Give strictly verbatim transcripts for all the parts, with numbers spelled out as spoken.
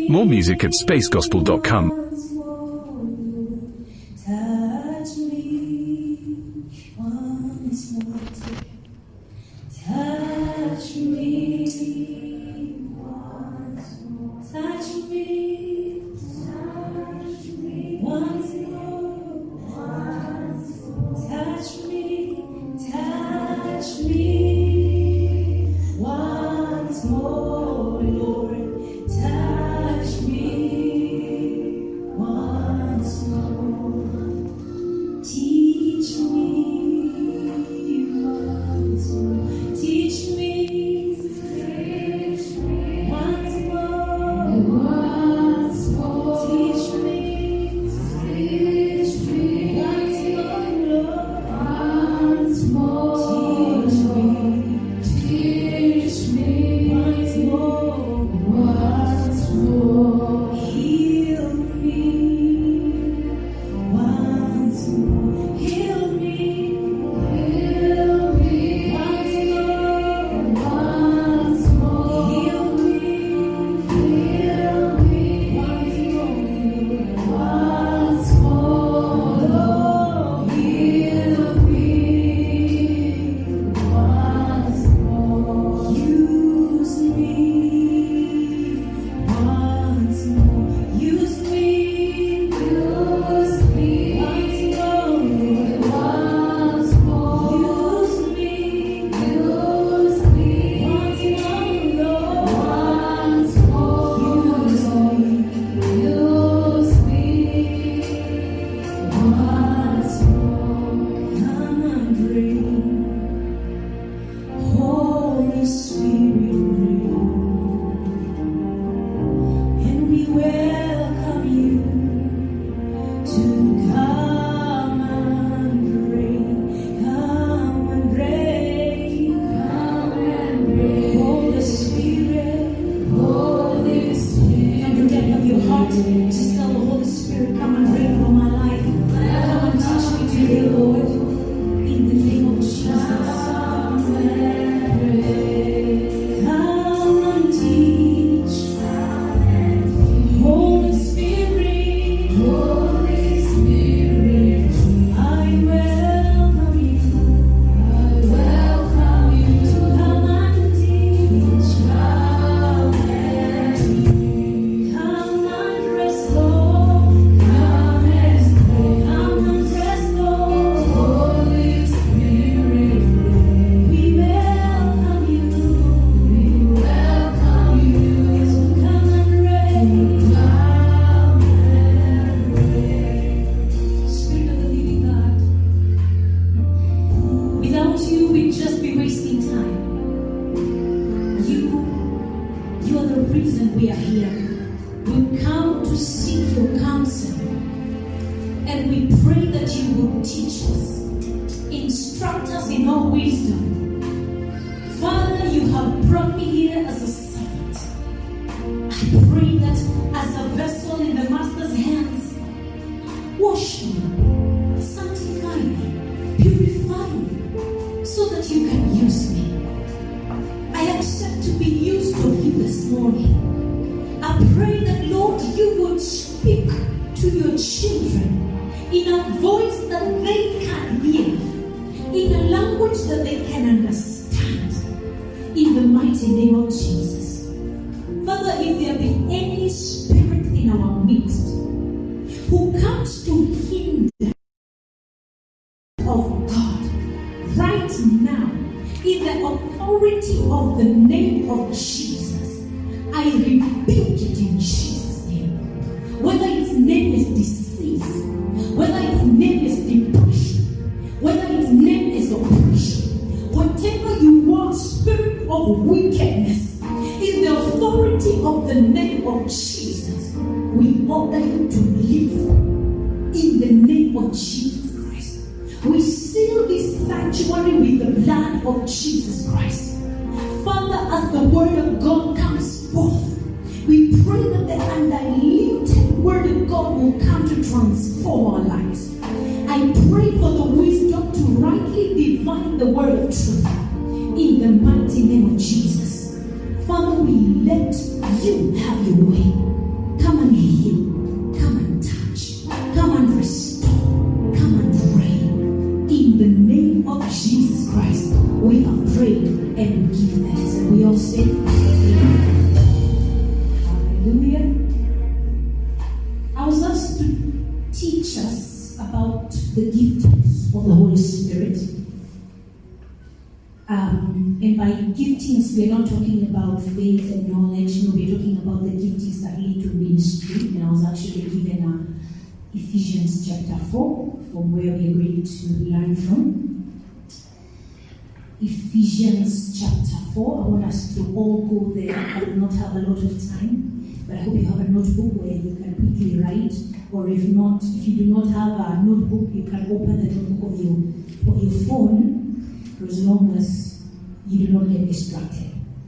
More music at space gospel dot com. Touch me once more. Touch me once more. Touch me. Touch me once more. Once more. Touch me. Touch me once more, Lord. Touch me once more. Teach me once more. Teach me. Teach me once more. Once more. Teach me. Teach me once more, Lord. Once more. Teach me. Teach me once more. Once more. Heal me once more. Heal me. Heal me once more. Once more. Heal me. Heal me once more. Once more. Lord, heal me once more. Use me once more. Use me. Use me once more. Once more. Use me. Use me once more, Lord. Once more. Use me. Use me once more. Come and bring Holy Spirit rain, and we welcome you to come and reign, come and reign, come and reign. Holy Spirit, Holy Spirit. From the depth of your heart, just tell the Holy Spirit, come and reign over my life. Come and touch me today, Lord, in the name of Jesus. Come and reign. Come and teach. Holy Spirit, Holy Spirit, I welcome you. I welcome you to come and teach. Come and teach. Come and restore. Come and come and restore. Holy Spirit, we welcome you. We welcome you to come and reign. Come and reign. Spirit of the living God, without you we'd just be wasting time. You, you are the reason we are here. We've come to seek your counsel, and we pray that you will teach us, instruct us in all wisdom. Father, you have brought me here as a servant. I pray that as a vessel in the Master's hands, wash me, sanctify me, purify me, so that you can use me. I accept to be used of you this morning. I pray that, Lord, you would speak to your children in a voice that they can hear, in a language that they can understand, in the mighty name of Jesus. Father, if there be any spirit in our midst who comes to hinder of God right now, in the authority of the name of Jesus, I rebuke it in Jesus' name. Whether its name is disease, whether its name is depression, whether its name is oppression, whatever you are, spirit of wickedness, in the authority of the name of Jesus, we order you to leave in the name of Jesus Christ. We seal this sanctuary with the blood of Jesus Christ. Father, as the word of God comes forth, we pray that the undiluted word of God will come to transform our lives. I pray for the wisdom to rightly divine the word of truth in the mighty name of Jesus. Father, we let you have your way heal, come and touch, come and restore, come and reign. In the name of Jesus Christ, we have prayed and we give thanks. And we all say, Amen. Hallelujah. I was asked to teach us about the giftings of the Holy Spirit. Um, and by giftings, we're not talking about faith and knowledge. No, we're talking about the giftings that lead to ministry. And I was actually given uh, Ephesians chapter four, from where we're going to learn from. Ephesians chapter four. I want us to all go there. I will not have a lot of time, but I hope you have a notebook where you can quickly write. Or if not, if you do not have a notebook, you can open the notebook of your, of your phone, for as long as you do not get distracted.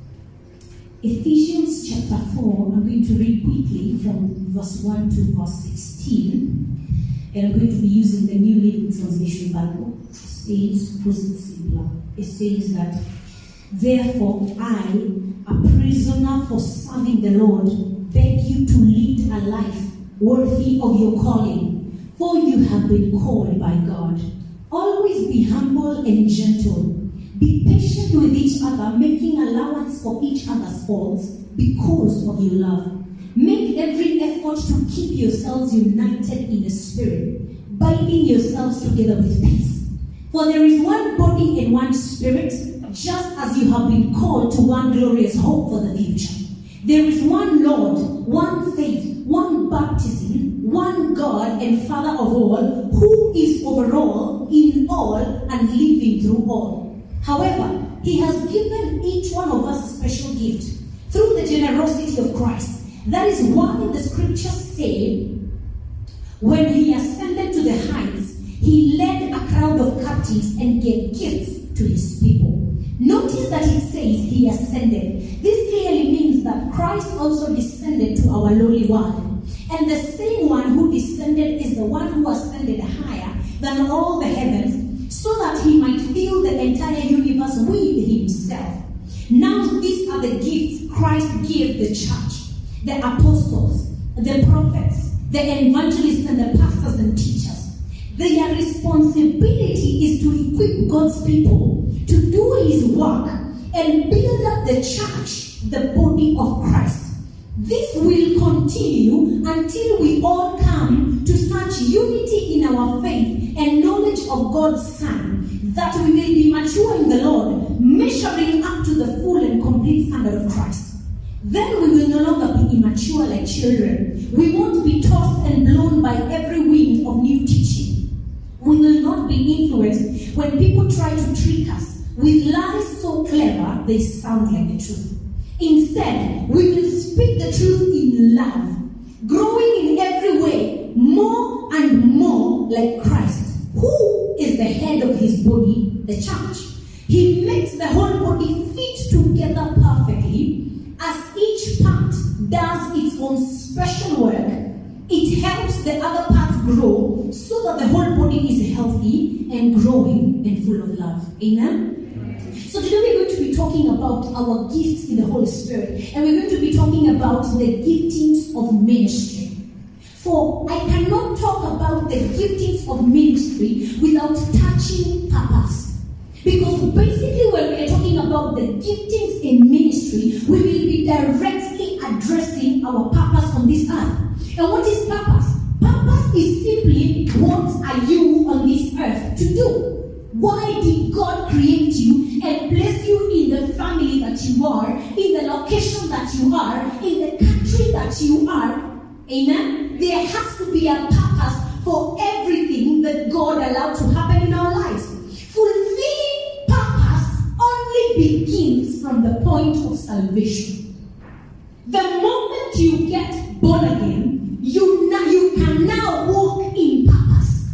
Ephesians chapter four, I'm going to read quickly from verse one to verse sixteen. And I'm going to be using the New Living Translation Bible. It says, puts it simpler. It says that, therefore I, a prisoner for serving the Lord, beg you to lead a life worthy of your calling, for you have been called by God. Always be humble and gentle. Be patient with each other, making allowance for each other's faults because of your love. Make every effort to keep yourselves united in the Spirit, binding yourselves together with peace. For there is one body and one Spirit, just as you have been called to one glorious hope for the future. There is one Lord, one faith, one baptism, one God and Father of all, who is over all, in all, and living through all. However, He has given each one of us a special gift through the generosity of Christ. That is why the scriptures say, when He ascended to the heights, He led a crowd of captives and gave gifts to His people. Notice that it says He ascended. This clearly means that Christ also descended to our lowly world. And the same one who descended is the one who ascended higher than all the heavens, so that He might fill the entire universe with Himself. Now these are the gifts Christ gave the church: the apostles, the prophets, the evangelists, and the pastors and teachers. Their responsibility is to equip God's people to do His work and build up the church, the body of Christ. This will continue until we all come to such unity in our faith and knowledge of God's Son, that we may be mature in the Lord, measuring up to the full and complete standard of Christ. Then we will no longer be immature like children. We won't be tossed and blown by every wind of new teaching. We will not be influenced when people try to trick us with lies so clever they sound like the truth. Instead, we will speak the truth in love, growing in every way more and more like Christ, who is the head of His body, the church. He makes the whole body fit together perfectly. As each part does its own special work, it helps the other parts grow so that the whole body is healthy and growing and full of love. Amen? So today we're going to be talking about our gifts in the Holy Spirit. And we're going to be talking about the giftings of ministry. For I cannot talk about the giftings of ministry without touching purpose. Because basically when we are talking about the giftings in ministry, we will be directly addressing our purpose on this earth. And what is purpose? Purpose is simply, what are you on this earth to do? Why did God create you and place you in the family that you are, in the location that you are, in the country that you are? Amen? There has to be a purpose for everything that God allowed to happen in our lives. Fulfilling purpose only begins from the point of salvation. The moment you get born again, you, na- you can now walk in purpose.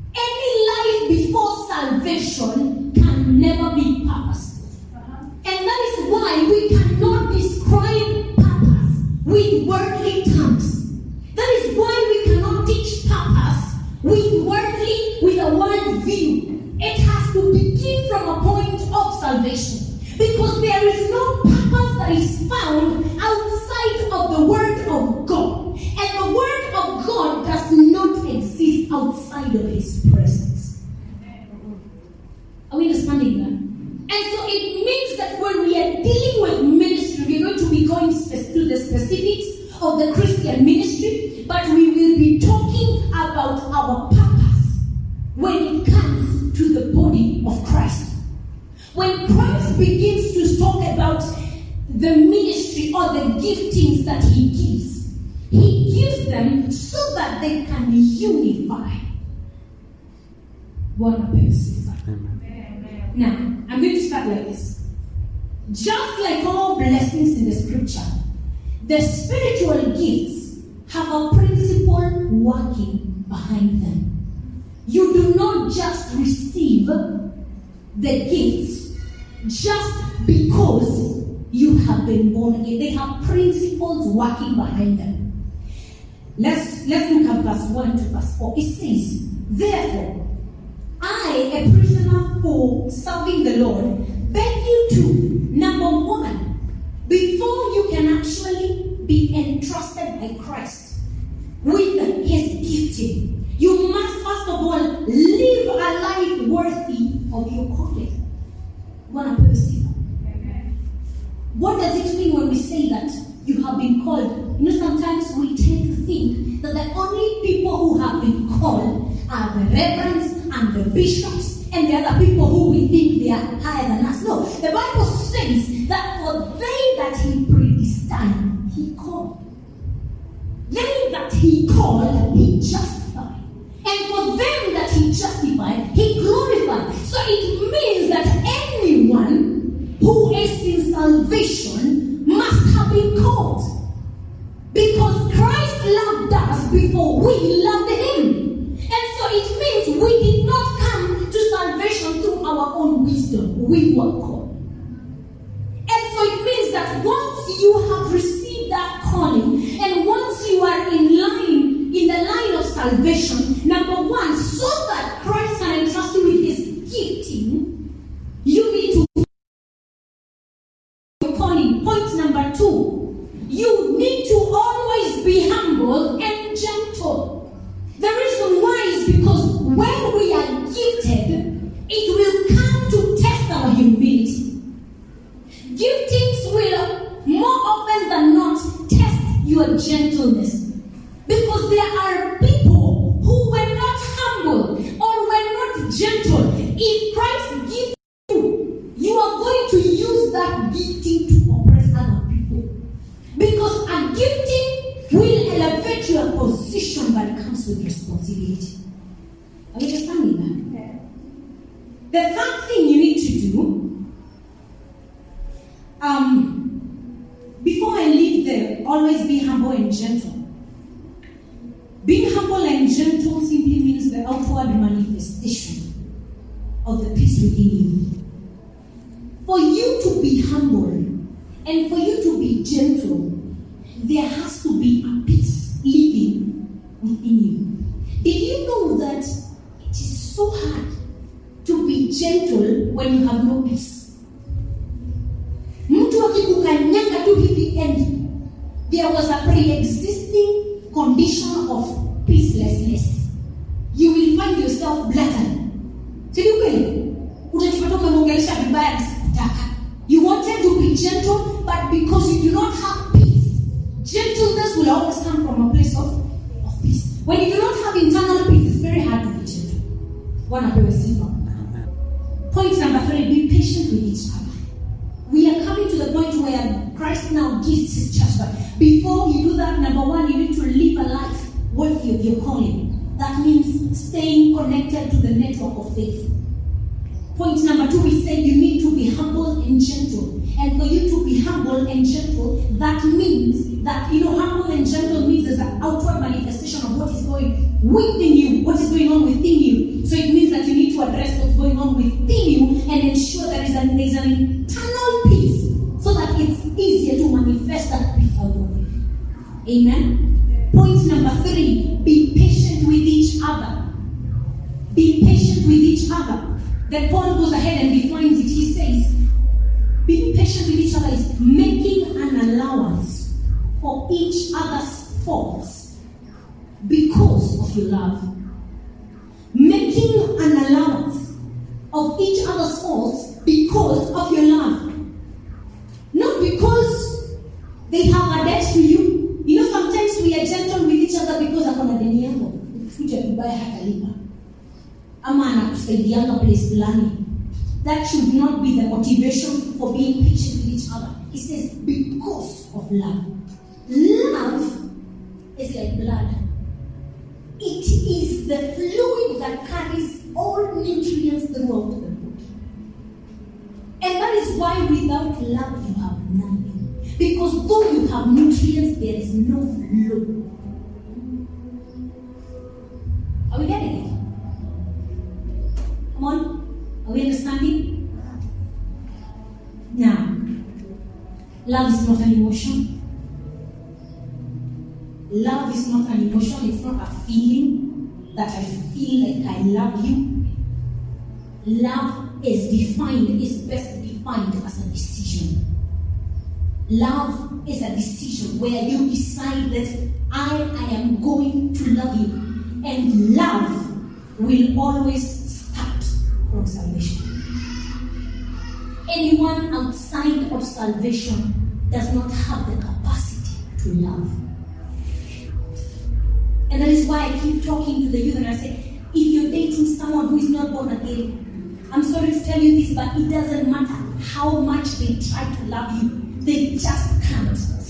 Any life before salvation can never be purpose. Uh-huh. And that is why we cannot describe purpose with worldly terms. That is why we cannot teach purpose with worldly, with a world view. It has to begin from a point of salvation. Because there is no purpose that is found outside of the Word of God. And the Word outside of his presence. Are we understanding that? And so it means that when we are dealing with ministry, we're going to be going spe- to the specifics of the Christian ministry, but we will be talking about our purpose when it comes to the body of Christ. When Christ begins to talk about the ministry or the giftings that he gives, he gives them so that they can unify. One person. Now, I'm going to start like this. Just like all blessings in the scripture, the spiritual gifts have a principle working behind them. You do not just receive the gifts just because you have been born again. They have principles working behind them. Let's, let's look at verse one to verse four. It says, therefore, I, a prisoner for serving the Lord, beg you to, number one, before you can actually be entrusted by Christ with his gifting, you must first of all live a life worthy of your calling. Wanna perceive? What does it mean when we say that you have been called? You know, sometimes we tend to think that the only people who have been called are the reverends and the bishops and the other people who we think they are higher than us. No, the Bible says that for they that he predestined, he called. They that he called, he justified. And for them that he justified, he glorified. So it means that anyone who is in salvation must have been called. Because Christ loved us before we loved him. And so it means we did not come to salvation through our own wisdom. We were called. And so it means that once you have received that calling, and once you are in line, in the line of salvation, number one, so that Christ can entrust you with his gifting, you need to your calling. Point number two, you need to always be humble and gentle. The reason why is because when we are gifted, it will come to test our humility. Giftings will more often than not test your gentleness. Because there are people who were not humble or were not gentle. If Christ gives you, you are going to use that gifting to oppress other people. Because a gifting will elevate your position, but it comes with responsibility. Are you understanding that? Yeah. The third thing you need to do, um, before I leave there, always be humble and gentle. Being humble and gentle simply means the outward manifestation of the peace within you. For you to be humble and for you to be gentle, there has to be a peace living within you. Did you know that it is so hard to be gentle when you have no peace? Mtu akikukanyanga tu hivi and there was a pre-existing condition of peacelessness, you will find yourself blatant. Sio kweli? Utajipata umeongelesha vibaya sikutaka. You wanted to be gentle, but because you do not have peace, gentleness will always come from a place of, of peace. When you do not have internal peace, it's very hard to be gentle. One of those simple. Point number three, be patient with each other. We are coming to the point where Christ now gives his church. But before you do that, number one, you need to live a life worthy of your calling. That means staying connected to the network of faith. Point number two, we said you need to be humble and gentle. And for you to be humble and gentle, that means that, you know, humble and gentle means there's an outward manifestation of what is going within you, what is going on within you. So it means that you need to address what's going on within you and ensure that there is an, there's an internal peace so that it's easier to manifest that peace outwardly. Amen? Point number three, be patient with each other. Be patient with each other. Then Paul goes ahead and defines it. He says, being patient with each other is making an allowance for each other's faults because of your love. They have a debt to you. You know, sometimes we are gentle with each other because akona deni yako. Kuja kubaya hatalipa. Ama anakusaidianga place fulani. That should not be the motivation for being patient with each other. He says, because of love. Love is like blood. It is the fluid that carries all nutrients throughout the body. And that is why without love you have nothing. Because though you have nutrients, there is no flow. Are we getting it? Come on. Are we understanding? Now, love is not an emotion. Love is not an emotion. It's not a feeling that I feel like I love you. Love is defined, is best defined as a decision. Love is a decision where you decide that I, I am going to love you. And love will always start from salvation. Anyone outside of salvation does not have the capacity to love. And that is why I keep talking to the youth and I say, if you're dating someone who is not born again, I'm sorry to tell you this, but it doesn't matter how much they try to love you, they just can't.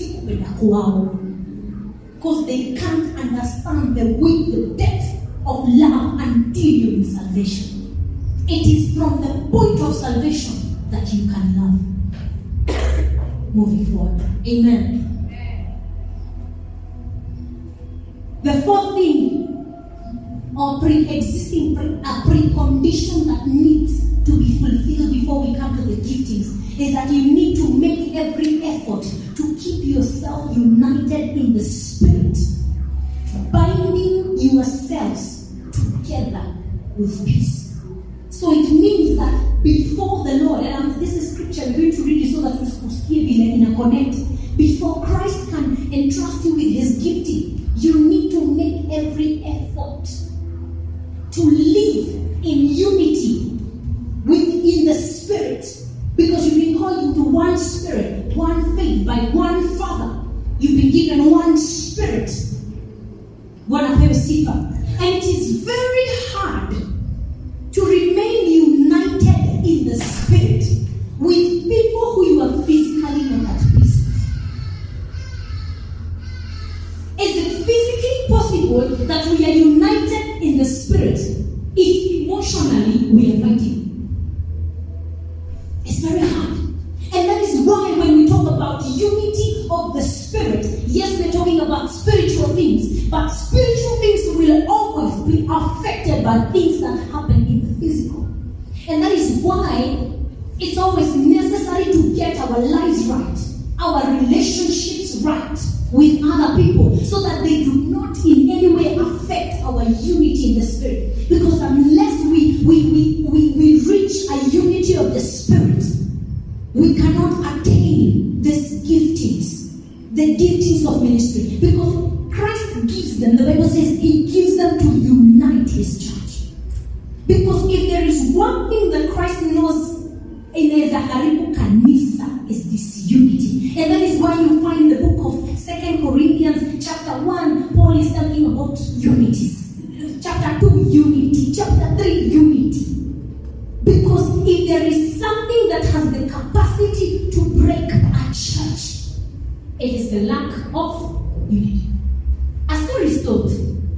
Because they can't understand the width, the depth of love until you're in salvation. It is from the point of salvation that you can love. Moving forward. Amen. The fourth thing, or pre-existing, pre- a precondition that needs to be fulfilled before we come to the giftings, is that you need to make every effort to keep yourself united in the Spirit, binding yourselves together with peace. So it means that before the Lord, and this is scripture, we're going to read it so that we can in a connect. Before Christ can entrust you with his gifting, you need to make every effort to live in unity within the Spirit, because you've been called into one Spirit, one faith, by one Father. You've been given one Spirit, one Apeusifa. And it is very hard to remain united in the Spirit with people who you are physically not at peace with. Is it physically possible that we are united in the Spirit if emotionally we are fighting? It's very hard. And that is why when we talk about unity of the Spirit, yes, we're talking about spiritual things, but spiritual things will always be affected by things that happen in the physical. And that is why it's always necessary to get our lives right, our relationships right with other people, so that they do not in any way affect our unity in the Spirit. Because unless we we we we, we reach a unity of the Spirit, we cannot attain these giftings, the giftings of ministry. Because Christ gives them, the Bible says he gives them to unite his church. Because if there is one thing that Christ knows inaweza haribu kanisa, is this unity. And that is why you find the book of Second Corinthians chapter one, Paul is talking about unity. Chapter two, unity. Chapter three, unity. Because if there is something that has the capacity to break a church, it is the lack of unity. A story is told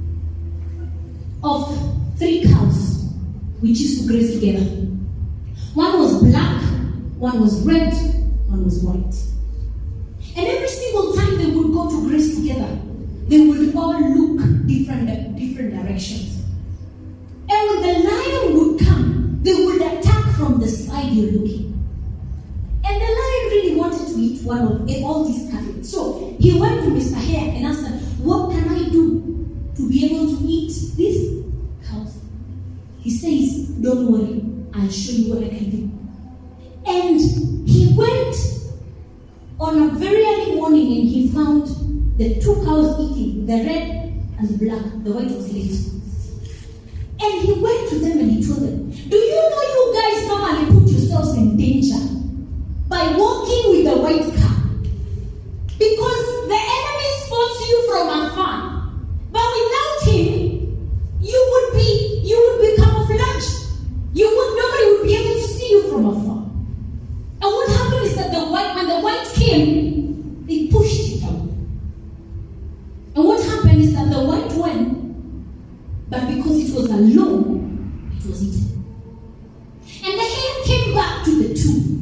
of three cows which used to graze together. One was black, one was red, one was white. And every single time they would go to graze together, they would all look different, different directions. And when the lion would come, they would attack from the side you're looking. And the lion really wanted to eat one of all these cattle. So he went to Mister Hare and asked him, what can I do to be able to eat these cows? He says, don't worry, I'll show you what I can do. And he went on a very early morning and he found the two cows eating, the red and the black. The white was late. And he went to them and he told them, do you know you guys normally put yourselves in danger by walking with the white cow? Because when the white came, they pushed it out. And what happened is that the white went, but because it was alone, it was eaten. And the hen came back to the two.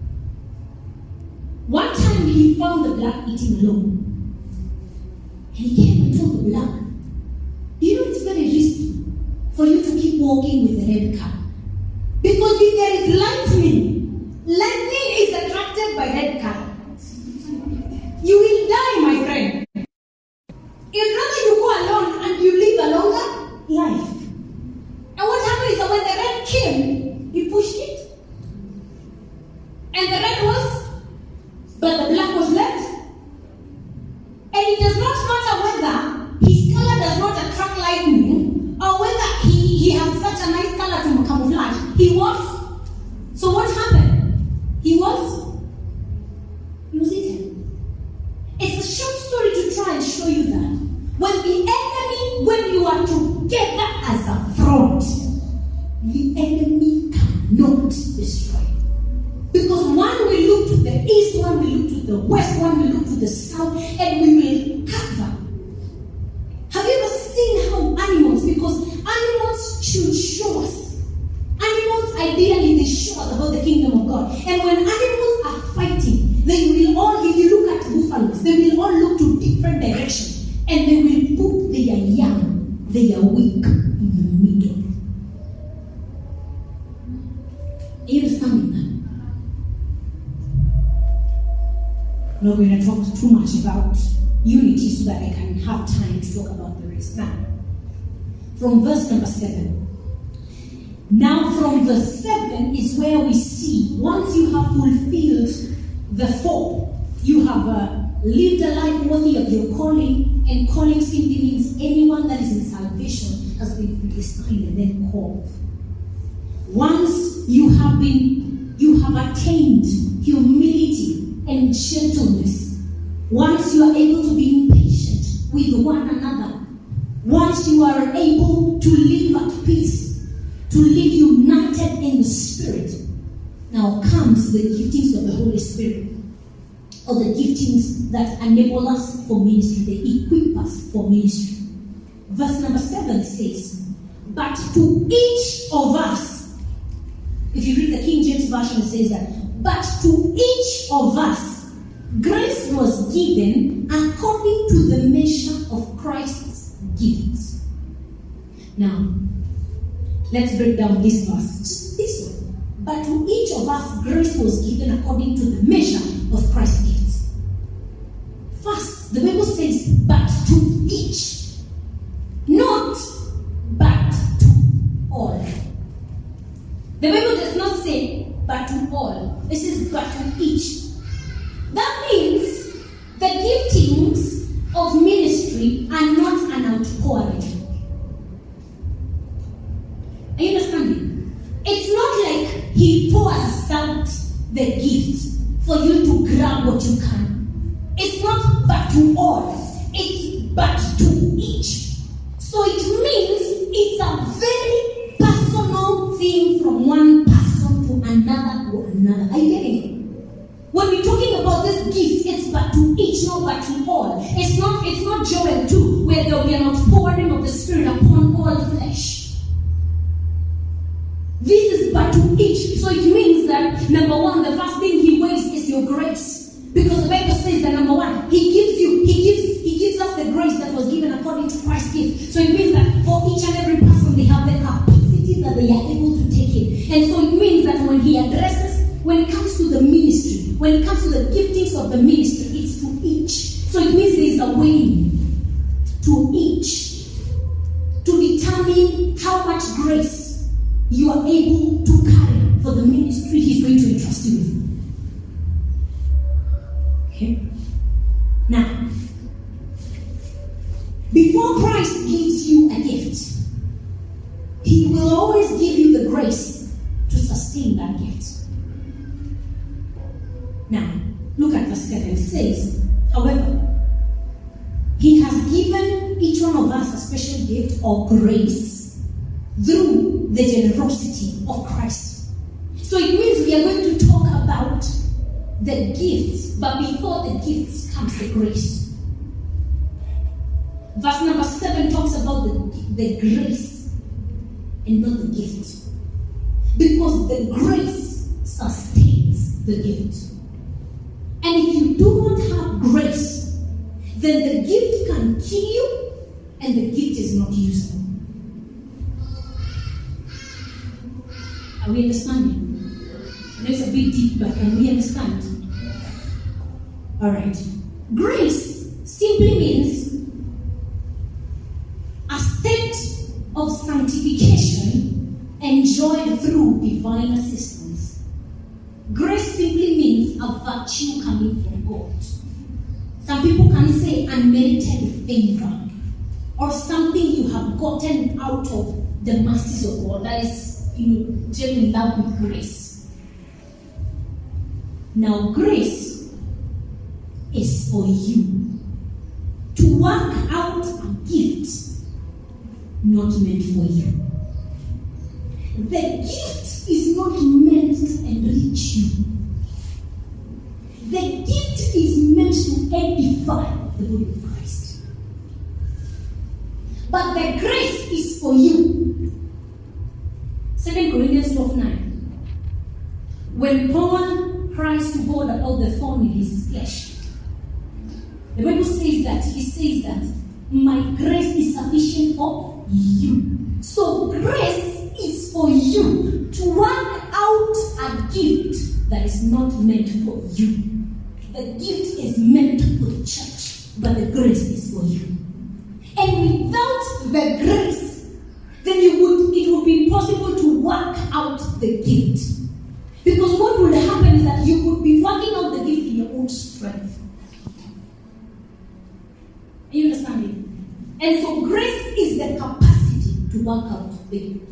One time he found the black eating alone. And he came and told the black, do you know it's very risky for you to keep walking with the red cow? Because if there is lightning, lightning is attracted by red cow. You will die, my friend. It's rather you go alone and you live a longer life. And what happened is that when the red came, he pushed it. And the red was, but the black was left. And it does not matter whether his color does not attract lightning or whether he, he has such a nice color to camouflage. He was. So what happened? He was. He was eaten. It's a short story to try and show you that. When the enemy, when you are together as a front, the enemy cannot destroy. Because one will look to the east, one will look to the west, one will look to the south, and we will cover. Have you ever seen how animals, because animals should show us. Animals, ideally, they show us about the kingdom of God. And when animals are fighting, they will all, if you look at buffaloes, they will all look to different directions. And they will put their young, their weak, in the middle. Are you understanding that? I'm not going to talk too much about unity so that I can have time to talk about the rest. Now, from verse number seven. Now, from verse seven is where we see, once you have fulfilled the four, you have uh, lived a life worthy of your calling, and calling simply means anyone that is in salvation has been predestined and then called. Once you have been, you have attained humility and gentleness. Once you are able to be patient with one another. Once you are able to live at peace, to live united in the Spirit. Now comes the giftings of the Holy Spirit, or the giftings that enable us for ministry, they equip us for ministry. Verse number seven says, but to each of us, if you read the King James Version, it says that, but to each of us, grace was given according to the measure of Christ's gifts. Now, let's break down this verse. Just this one. But to each of us, grace was given according to the measure of Christ's gifts. First, the Bible says, but to each. Not, but to all. The Bible does not say, but to all. It says, but to each. That means the giftings of ministry are not an outpouring. Are you understanding? It's not like he pours out the gift for you to grab what you can. It's not but to all. It's but to each. So it means it's a very personal thing from one person to another to another. Are you getting it? When we're talking about this gift, it's but to each, not but to all. It's not, it's not Joel two, where there will be an outpouring of the Spirit upon all flesh. This is but to each. So it means that, number one, the first thing he wastes is your grace. Because the Bible says that, number one, he gives you, he gives, he gives us the grace that was given according to Christ's gift. So it means that for each and every person, they have the capacity that they are able to take it. And so it means that when he addresses, when it comes to the ministry, when it comes to the giftings of the ministry, it's to each. So it means there is a weighing to each to determine how much grace you are able to carry for the ministry he's going to entrust you with. Okay? Now, before Christ gives you a gift, he will always give you the grace to sustain that gift. Now, look at verse seven. It says, however, he has given each one of us a special gift or grace through the generosity of Christ. So it means we are going to talk about the gifts, but before the gifts comes the grace. Verse number seven talks about the, the grace and not the gift. Because the grace sustains the gift. And if you do not have grace, then the gift can kill you and the gift is not useful. Are we understanding? I know it's a bit deep, but can we understand? Alright. Grace simply means a state of sanctification enjoyed through divine assistance. Grace simply means a virtue coming from God. Some people can say unmerited favor, or something you have gotten out of the mercies of God. That is, you know, genuine love with grace. Now, grace is for you to work out a gift not meant for you. The gift is not meant to enrich you. The gift is meant to edify the body of Christ. But the grace is for you. Second Corinthians twelve nine. When Paul cries to God about the thorn in his flesh, the Bible says that he says that my grace is sufficient for you. So grace is for you to work out a gift that is not meant for you. The gift is meant for the church, but the grace is for you. And without the grace, then you would it would be impossible to work out the gift. Because what will happen is that you would be working out the gift in your own strength. Are you understanding? And so grace is the capacity to work out the gift.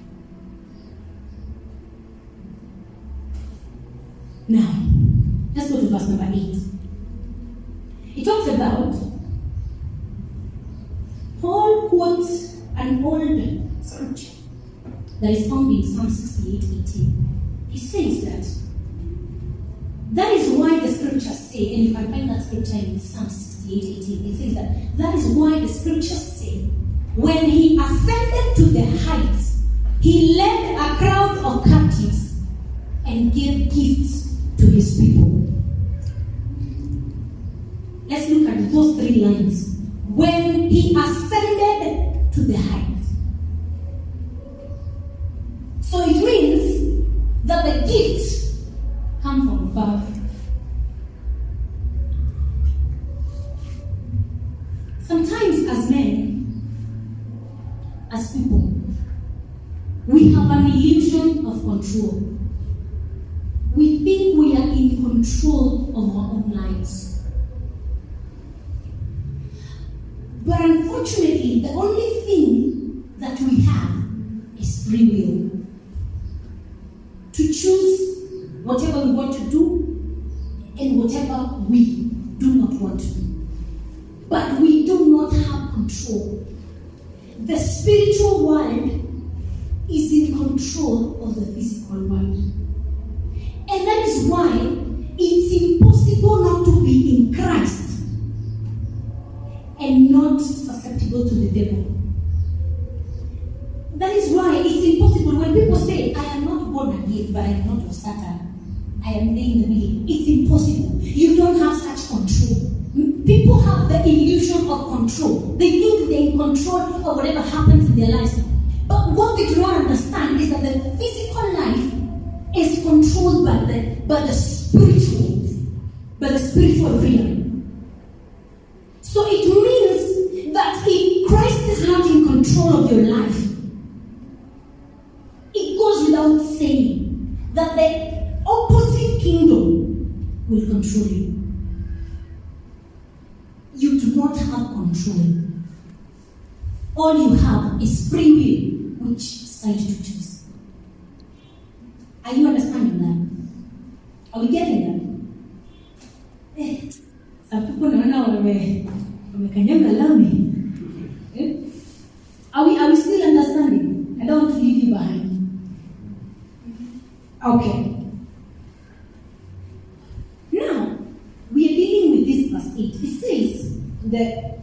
Now, let's go to verse number eight. It talks about, Paul quotes an old scripture that is found in Psalm sixty-eight eighteen. He says that, that is why the scriptures say, and if I find that scripture in Psalm sixty-eight eighteen, it says that, that is why the scriptures say, when he ascended to the heights, he led a crowd of captives and gave gifts to his people. Let's look at those three lines. When he ascended to the heights. So it means that the gifts come from above. Sometimes as men, as people, we have an illusion of control. We think we are in control of our own lives. But unfortunately, the only thing that we have is free will. To choose whatever we want to do and whatever we do not want to do. But we do not have control. The spiritual world is in control of the physical world. And that is why it's impossible not to be in Christ and not susceptible to the devil. That is why it's impossible. When people say, I am not born again, but I am not of Satan, I am there in the middle. It's impossible. You don't have such control. People have the illusion of control. They think they're in control of whatever happens in their lives. But what they do not understand is that the physical life is controlled by the, by the spiritual, by the spiritual realm. So it means that if Christ is not in control of your life, it goes without saying that the opposite kingdom will control you. You do not have control. All you have is free will, which side to choose. Are you understanding that? Are we getting that? Eh, some people don't know where. Are we, are we still understanding? I don't want to leave you behind. Okay. the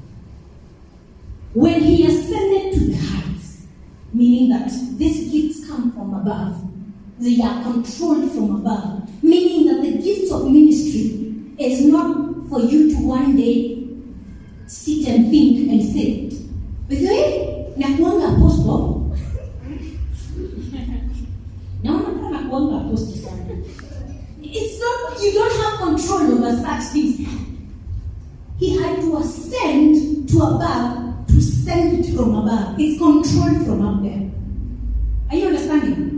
when he ascended to the heights, meaning that these gifts come from above. They are controlled from above, meaning that the gift of ministry is not for you to one day sit and think and say, by the way, nakuanga apostle. No, nakuanga apostle. It's not, you don't have control over such things. He had to ascend to above to send it from above. It's controlled from up there. Are you understanding?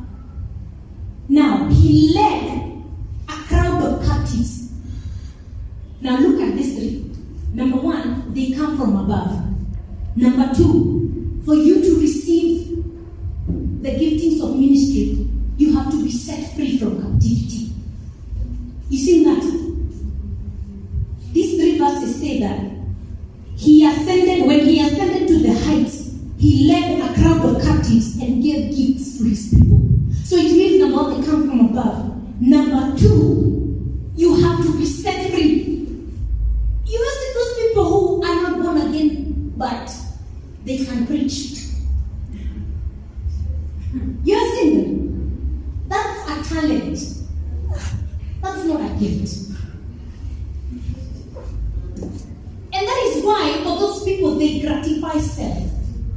Now, he led a crowd of captives. Now look at these three. Number one, they come from above. Number two, for you to receive the giftings of ministry, you have to be set free from captivity. You see that? These three verses say that he ascended, when he ascended to the heights, he led a crowd of captives and gave gifts to his people. So it means, number one, they come from above. Number two, you have to be set free. You know, see those people who are not born again, but they can preach. You have seen them? That's a talent. That's not a gift. And that is why, for those people, they gratify self.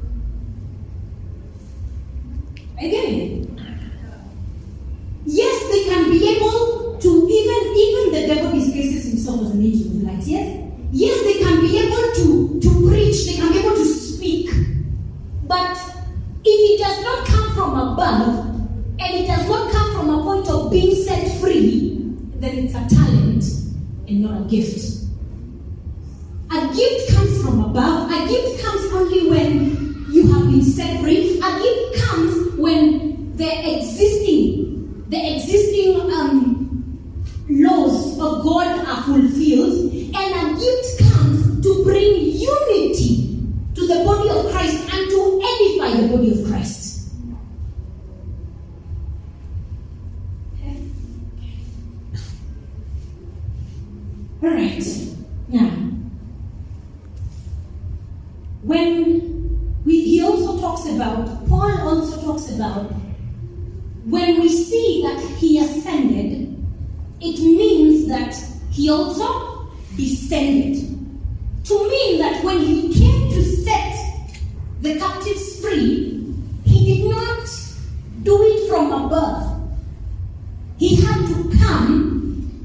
Again, yes, they can be able to, even, even the devil disgraces himself as an angel of light, yes? Yes, they can be able to, to preach, they can be able to speak. But if it does not come from above, and it does not come from a point of being set free, then it's a talent and not a gift. A gift comes from above. A gift comes only when you have been set free. A gift comes when the existing, the existing um, laws of God are fulfilled, and a gift comes to bring unity to the body of Christ and to edify the body of Christ. All right. Now, when we, he also talks about, Paul also talks about, when we see that he ascended, it means that he also descended. To mean that when he came to set the captives free, he did not do it from above. He had to come,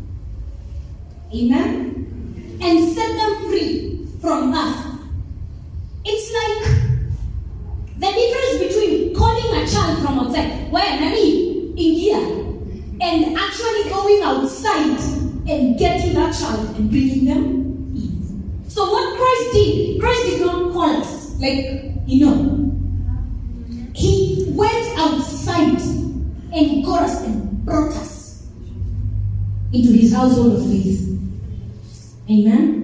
amen, and set them free from earth. It's like the difference between calling a child from outside, where nani in here, and actually going outside and getting that child and bringing them in. So what Christ did, Christ did not call us, like, you know, he went outside and got us and brought us into his household of faith. Amen?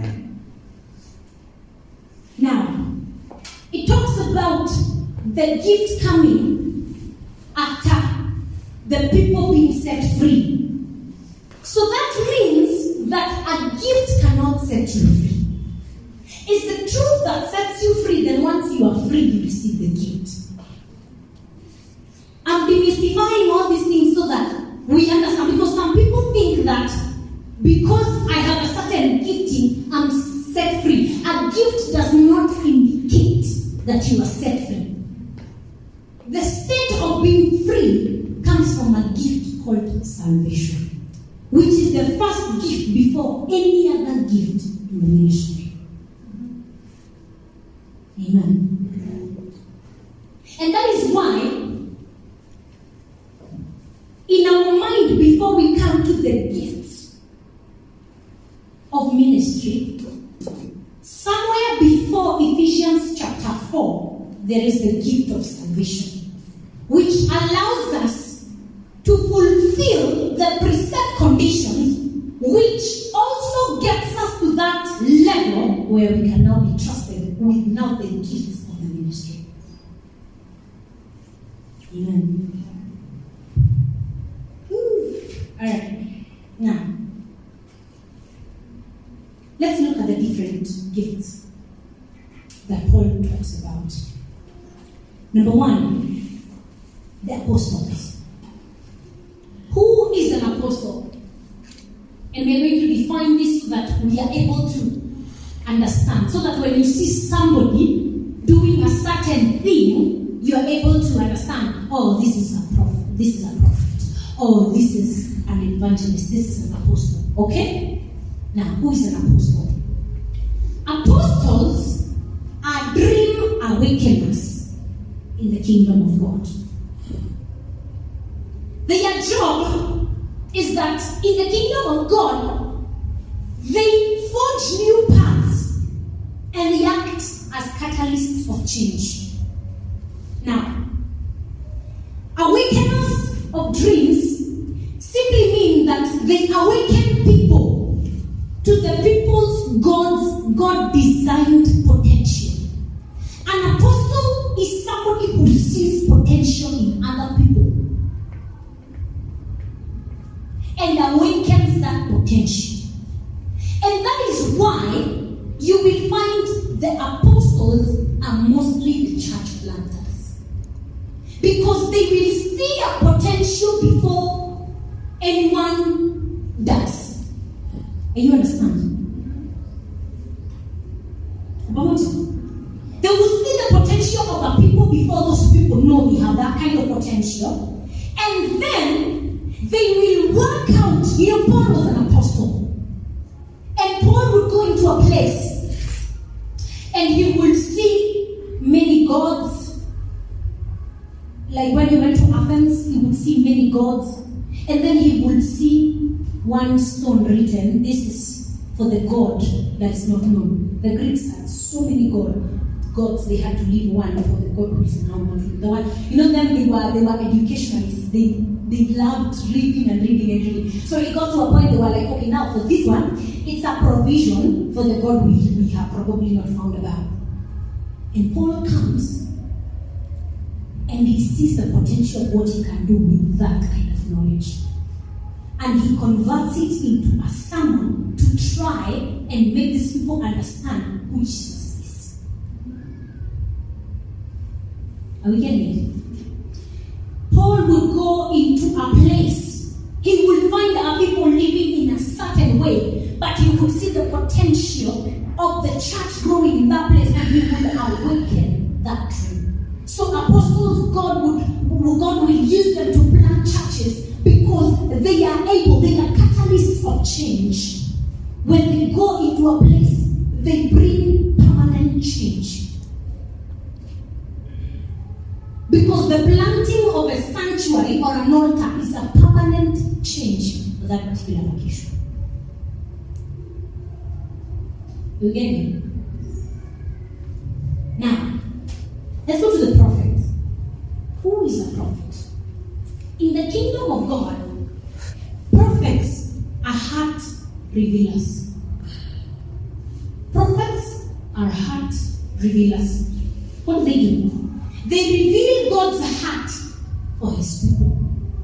Now, it talks about the gift coming after the people being set free. So that means that a gift cannot set you free. It's the truth that sets you free, then once you are free, you receive the gift. I'm demystifying all these things so that we understand, because some people think that because I have a certain gifting, I'm set free. A gift does not indicate that you are set free. The state of being free comes from a gift called salvation, which is the first gift before any other gift in the ministry. Amen. And that is why, in our mind, before we come to the gifts of ministry, somewhere before Ephesians chapter four, there is the gift of salvation, which allows us to fulfill the preset conditions, which also gets us to that level where we can now be trusted with now the gifts of the ministry. Amen. All right. Now, let's look at the different gifts that Paul talks about. Number one, the apostles. Who is an apostle? And we are going to define this so that we are able to understand. So that when you see somebody doing a certain thing, you are able to understand, oh, this is a prophet, this is a prophet. Oh, this is an evangelist, this is an apostle. Okay? Now, who is an apostle? Apostles are dream awakeners in the kingdom of God. Their job is that in the kingdom of God, they forge new paths and they act as catalysts of change. Now, awakeners of dreams simply mean that they awaken people to the people's God's God-designed potential. An apostle is somebody who sees potential in other people and awakens that potential. And that is why you will find the apostles are mostly the church planters. Because they will see a potential before anyone does. And you understand? They will see the potential of the people before those people know they have that kind of potential. And then they will work out. You know, Paul was an apostle. And Paul would go into a place and he will see many gods. Like when he went to Athens, he would see many gods. And then he would see one stone written, this is for the God that is not known. The Greeks had so many gods. Gods, they had to leave one for the God who is now not known. The one, you know, them they were they were educationalists. They they loved reading and reading and reading. So it got to a point they were like, okay, now for this one, it's a provision for the God we, we have probably not found about. And Paul comes and he sees the potential of what he can do with that kind of knowledge. And he converts it into a sermon to try and make these people understand who Jesus is. Are we getting it? Paul will go into a place. He will find our people living in a certain way, but he would see the potential of the church growing in that place, and he would awaken that dream. So apostles, God would, God will use them to plant churches because they are able, they are catalysts of change. When they go into a place, they bring permanent change. Because the planting of a sanctuary or an altar is a permanent change for that particular location. You get me? Now, let's go to the prophet. Who is a prophet? In the kingdom of God, prophets are heart revealers. Prophets are heart revealers. What do they do? They reveal God's heart for his people.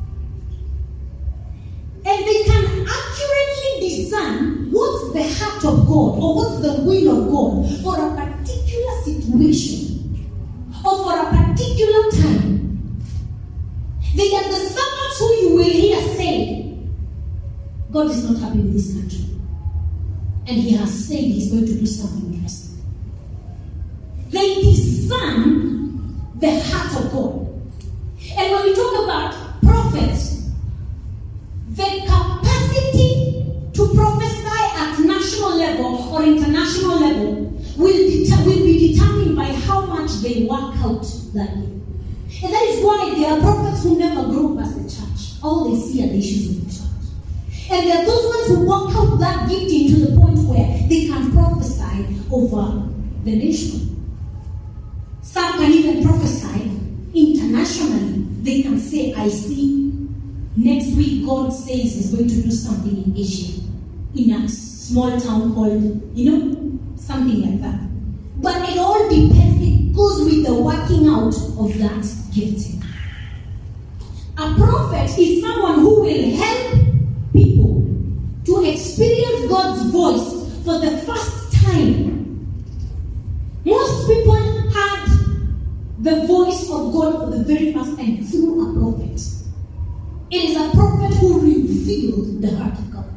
And they can accurately discern what's the heart of God or what's the will of God for a particular situation or for a particular time. They are the servants who you will hear say, God is not happy with this country. And he has said he's going to do something interesting. They discern the heart of God. And when we talk about prophets, the capacity to prophesy at national level or international level will, det- will be determined by how much they work out that day. And that is why there are prophets who never grow past the church. All they see are the issues of the church. And there are those ones who work out that gifting to the point where they can prophesy over the nation. Some can even prophesy internationally. They can say, I see next week God says he's going to do something in Asia, in a small town called, you know, something like that. But it all depends. It goes with the working out of that gifting. A prophet is someone who will help people to experience God's voice for the first time, most people had the voice of God for the very first time through a prophet. It is a prophet who revealed the heart of God.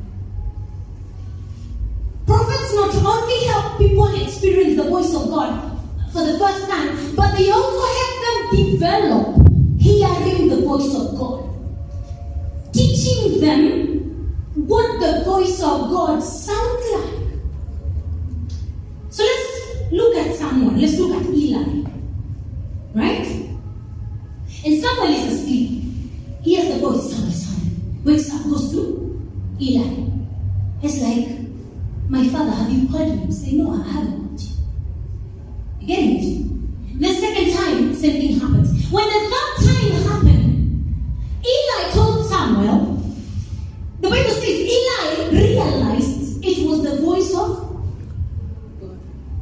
Prophets not only help people experience the voice of God for the first time, but they also help them develop hearing the voice of God, teaching them what the voice of God sounds like. So let's look at someone. Let's look at Eli. Right? And Samuel is asleep. He hears the voice, Samuel, Samuel. Wakes up, goes to Eli. It's like, my father, have you heard him? Say, no, I haven't. You get it? The second time, same thing happens. When the third time happened, Eli told Samuel, the Bible says Eli realized it was the voice of God.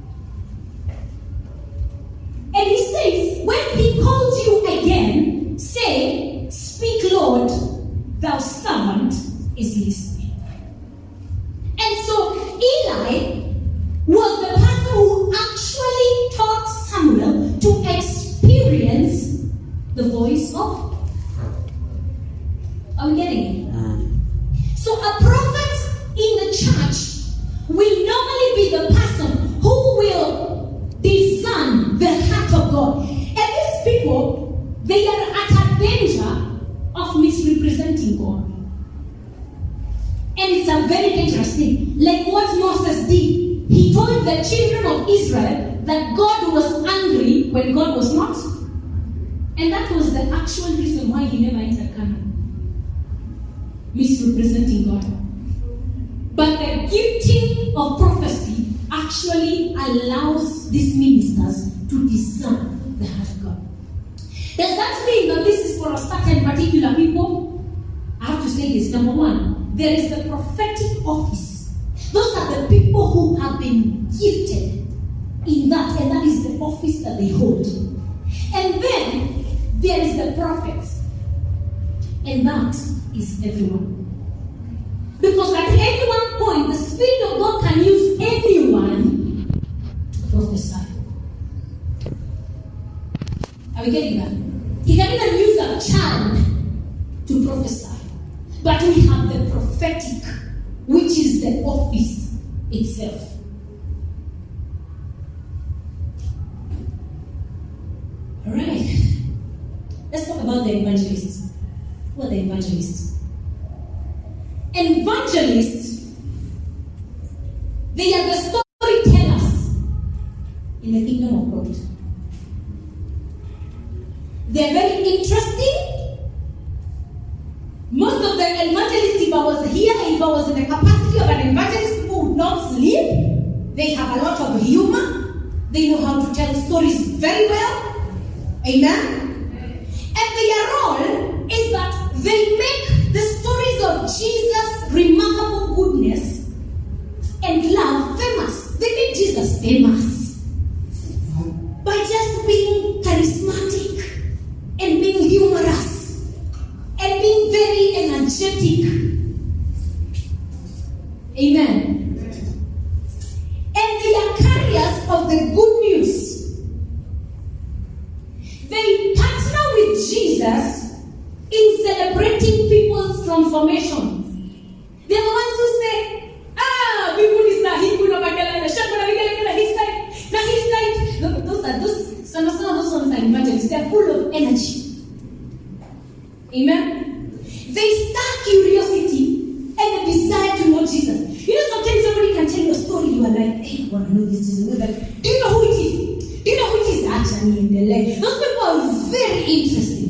And he says, when he calls you again, say, speak, Lord, thou servant is listening. And so Eli was the person who actually taught Samuel to experience the voice of. Are we getting it? So a prophet in the church will normally be the person who will discern the heart of God. And these people, they are at a danger of misrepresenting God. And it's a very dangerous thing. Like what Moses did. He told the children of Israel that God was angry when God was not. And that was the actual reason why he never entered Canaan. Misrepresenting God. But the gifting of prophecy actually allows these ministers to discern the heart of God. Does that mean that this is for a certain particular people? I have to say this. Number one, there is the prophetic office. Those are the people who have been gifted in that, and that is the office that they hold. And then there is the prophets, and that is everyone. Because at any one point, the Spirit of God can use anyone to prophesy. Are we getting that? He can even use a child to prophesy. But we have the prophetic, which is the office itself. Alright. Let's talk about the evangelists. Who are the evangelists? Evangelists, they are the storytellers in the kingdom of God. They are very interesting. Most of the evangelists, if I was here, if I was in the capacity of an evangelist, people would not sleep. They have a lot of humor. They know how to tell stories very well. Amen? And their role is that they make the stories of Jesus' remarkable goodness and love famous. They make Jesus famous by just being charismatic and being humorous and being very energetic. Amen. And they are carriers of the good news. They partner with Jesus in celebrating people's transformations. They're the ones who say, ah, people is na hii kuna magalana, shakuna magalana, his side, na his side. Those are those, some of those ones are evangelists. They're full of energy. Amen. They start curiosity and a desire to know Jesus. You know, sometimes somebody can tell you a story, you are like, hey, I want to know this Jesus. Like, do you know who it is? Do you know who it is actually in the life? Those people are very interesting.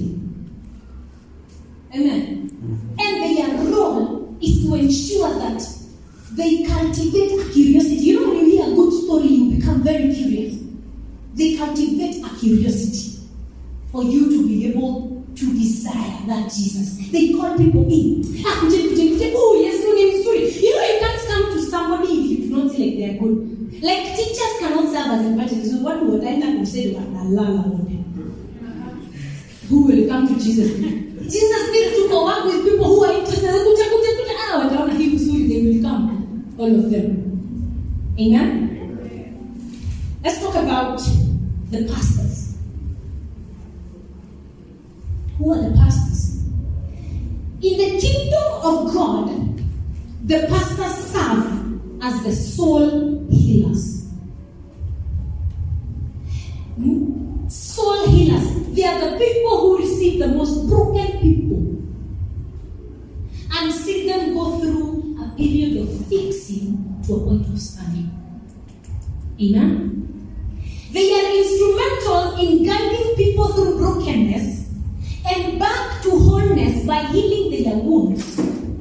Amen. Mm-hmm. And their role is to ensure that they cultivate a curiosity. You know, when you hear a good story, you become very curious. They cultivate a curiosity for you to be able to desire that Jesus. They call people in. Ah, oh, yes, no name story. You know, you can't come to somebody if you do not feel like they are good. Like teachers cannot serve as evangelists. So what would I like to say to Allah? Who will come to Jesus? Jesus needs to go work with people who are interested. They will come. All of them. Amen? Let's talk about the pastors. Who are the pastors? In the kingdom of God, the pastors serve as the soul healers. Soul healers. They are the people who receive the most broken people and see them go through a period of fixing to a point of standing. Amen? They are instrumental in guiding people through brokenness and back to wholeness by healing their wounds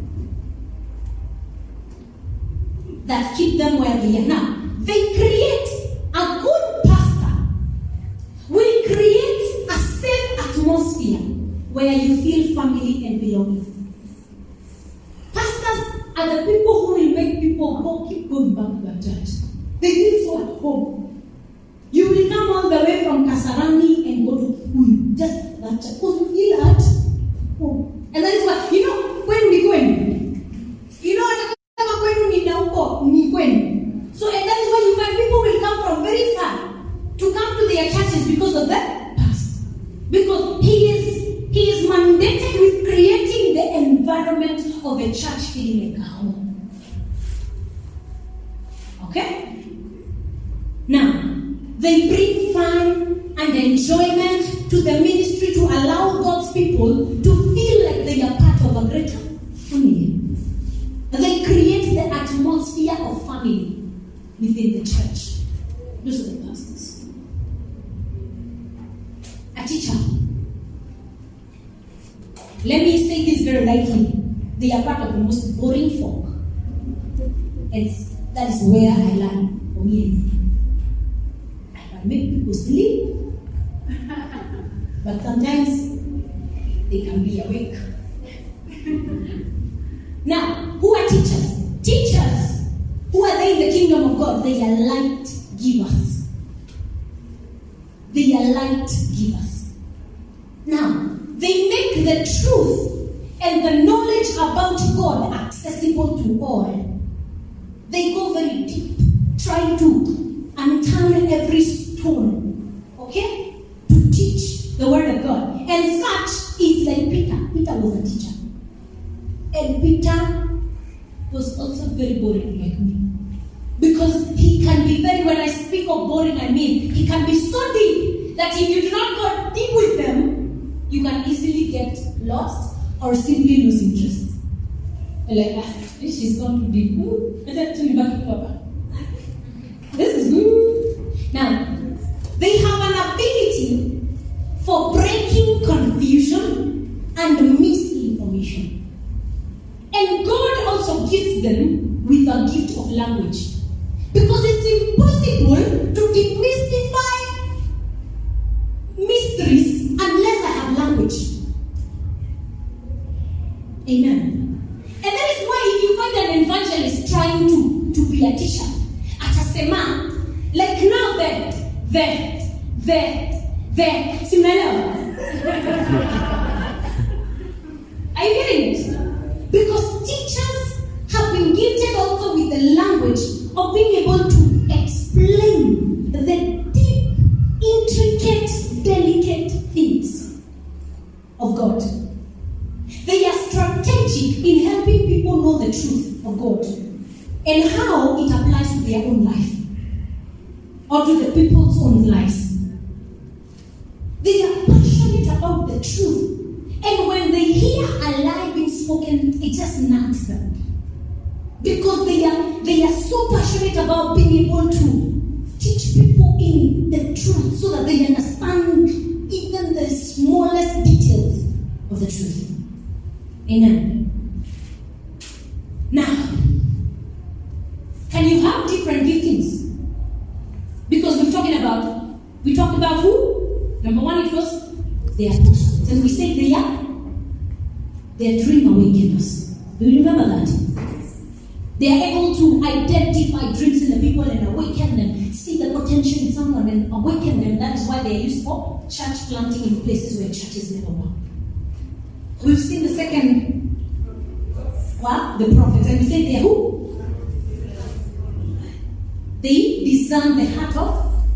that keep them where they are now. They create a good pastor will create a safe atmosphere where you feel family and belonging. Pastors are the people who will make people go keep going back to the church. They feel so at home. You will come all the way from Kasarani and go to Kuyu, just that church, because you feel at home. And that is why, you know, when we go in, you know, when we now go, we go in. So, and that is why you find people will come from very far to come to their churches because of that pastor. Because he is he is mandated with creating the environment of a church feeling like a home. Okay? Now, they bring fun and enjoyment to the ministry to allow God's people to feel like they are part of a greater family. They create the atmosphere of family within the church. Those are the pastors. A teacher. Let me say this very lightly. They are part of the most boring folk. And that is where I learn for me. Make people sleep, but sometimes they can be awake. Now, who are teachers? Teachers, who are they in the kingdom of God? They are light givers. They are light givers. Now, they make the truth and the knowledge about God accessible to all. They go very deep, trying to unturn every stone, okay, to teach the word of God. And such is like Peter. Peter was a teacher. And Peter was also very boring like me. Because he can be very, when I speak of boring, I mean, he can be so deep that if you do not go deep with them, you can easily get lost or simply lose interest. Like, ah, she's gone too deep. Ooh, this is good. Now, they have an ability for breaking confusion and misinformation. And God also gives them with a gift of language. Because it's impossible to demystify mysteries unless I have language. Amen. And that is why if you find an evangelist trying to, to be a teacher, atasema, like now that, that, that, that, simelewa. Are you getting it? Because teachers have been gifted also with the language of being able to explain the deep, intricate, delicate things of God. They are strategic in helping people know the truth of God and how it applies to their own life or to the people's own lives. They are passionate about the truth, and when they hear a lie being spoken, it just knocks them. Because they are they are so passionate about being able to teach people in the truth so that they understand even the smallest details of the truth. Amen. Now, can you have different giftings? Because we're talking about, we talked about who? Number one, it was the apostles. And we say they are, they are dream awakeners. Do you remember that? They are able to identify dreams in the people and awaken them, see the potential in someone and awaken them. That is why they are used for church planting in places where churches never were. We've seen the second one, the prophets, and we say they are who? They discern the heart of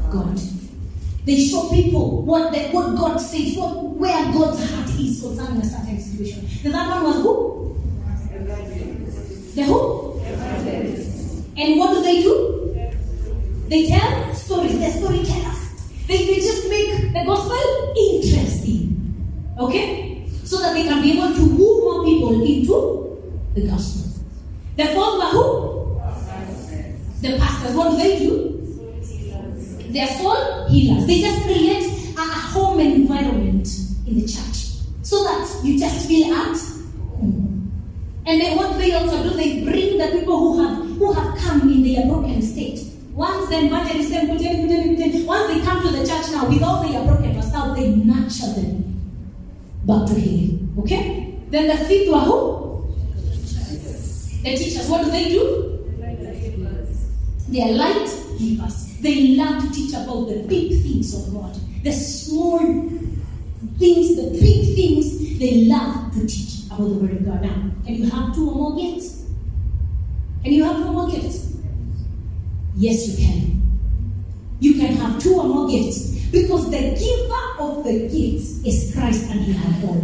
God. They show people what the, what God says, what, where God's heart is concerning a certain situation. The third one was who? The who? And what do they do? They tell stories. They're storytellers. They, they just make the gospel interesting. Okay? So that they can be able to woo more people into the gospel. The fourth were who? The pastors. What do they do? They are soul healers. They just create a, a home environment in the church so that you just feel at home. And then what they also do, they bring the people who have who have come in their broken state. Once the evangelists, once they come to the church now with all their brokenness, now they nurture them back to healing. Okay? Then the fifth were who? The teachers. What do they do? They are light givers. They love to teach about the big things of God. The small things, the big things, they love to teach about the word of God. Now, can you have two or more gifts? Can you have two or more gifts? Yes, you can. You can have two or more gifts. Because the giver of the gifts is Christ and he has all.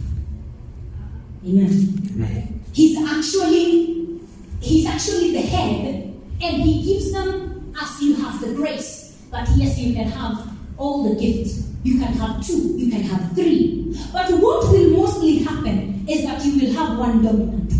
Amen. He's actually, he's actually the head and he gives them as you have the grace. But yes, you can have all the gifts. You can have two. You can have three. But what will mostly happen is that you will have one dominant.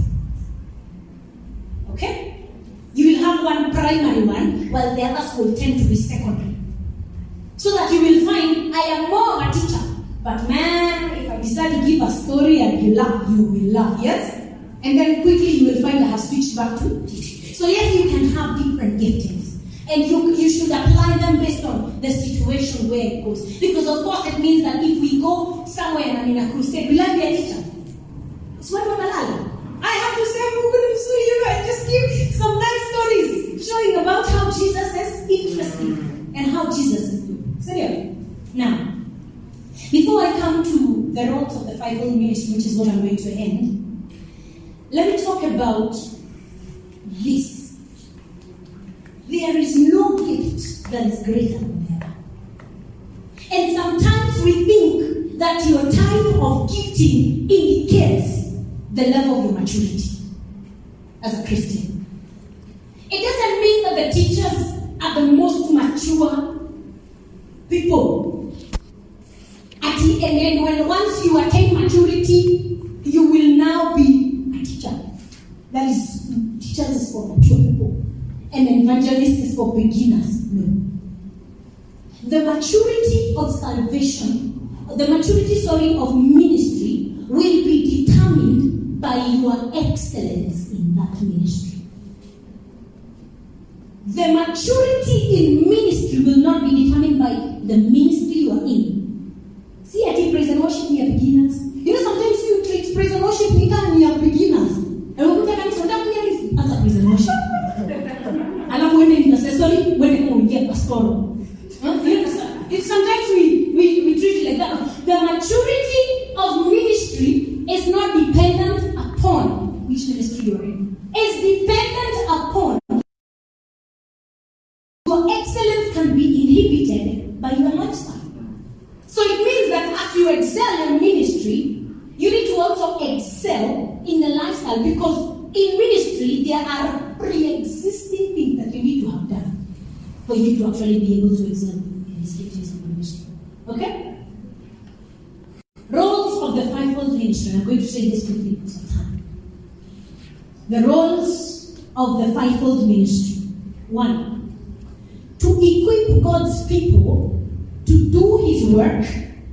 Okay? You will have one primary one, while the others will tend to be secondary. So that you will find, I am more of a teacher. But man, if I decide to give a story and you laugh, you will laugh, yes? And then quickly you will find I have switched back to teaching. So yes, you can have different giftings. And you, you should apply them based on the situation where it goes. Because of course it means that if we go somewhere and I'm in a crusade, will I be a teacher? So what do I have to say, I'm going to see you and just give some nice stories showing about how Jesus is interesting and how Jesus is good. Serious? Now, before I come to the roles of the fivefold ministry, which is what I'm going to end, let me talk about this. There is no gift that is greater than the other. And sometimes we think that your type of gifting indicates the level of your maturity as a Christian. It doesn't mean that the teachers are the most mature people. At the end, and when once you attain maturity, you will now be a teacher. That is, teachers is for mature people. And evangelist is for beginners. No. The maturity of salvation, the maturity, sorry, of ministry will be determined by your excellence in that ministry. The maturity in ministry will not be determined by the ministry you are in. See, I think praise and worship, we are beginners. You know, sometimes you treat praise and worship, we are beginners. And when we talk about praise and worship, alafu when in accessory, when we get pastoral. It's sometimes we, we, we treat it like that. The maturity of ministry is not dependent upon which ministry you're in. It's dependent upon your excellence can be inhibited by your lifestyle. So it means that as you excel in ministry, you need to also excel in the lifestyle, because in ministry there are pre-existing things that you need to have done for you to actually be able to excel in these giftings of ministry. Okay? Roles of the fivefold ministry. I'm going to say this quickly because of time. The roles of the fivefold ministry. One, to equip God's people to do His work.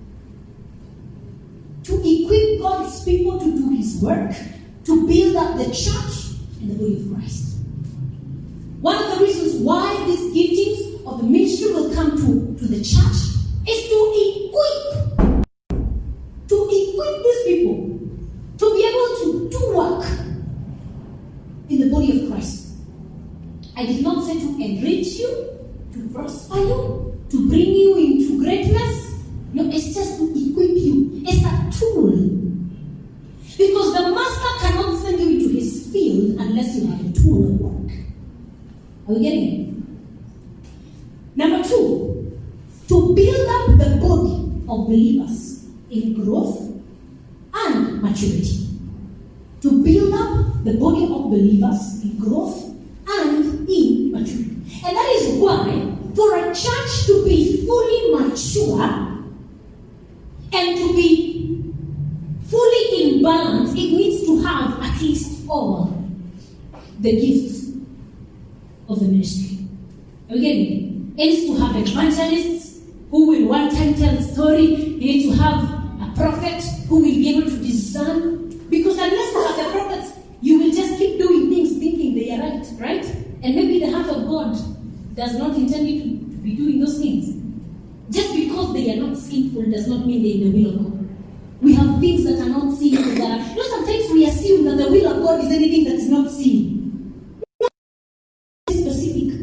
To equip God's people to do His work, to build up the church and the body of Christ. One of the reasons why these giftings of the ministry will come to, to the church is to equip, to equip these people to be able to do work in the body of Christ. I did not say to enrich you, to prosper you, to bring you into greatness. No, it's just to equip you. It's a tool. Because the master cannot send you into his field unless you have a tool of work. Are we getting it? Number two, to build up the body of believers in growth and maturity. To build up the body of believers in growth and in maturity. And that is why, for a church to be fully mature and to be fully in balance, it needs to have at least all the gifts of the ministry. Again, it needs to have evangelists who will one time tell a story. You need to have a prophet who will be able to discern. Because unless you have the prophets, you will just keep doing things thinking they are right, right? And maybe the heart of God does not intend you to, to be doing those things. Just because they are not sinful does not mean they're in the will of God. We have things that are not sinful. That are, you know, sometimes we assume that the will of God is anything that is not sin. Not specific.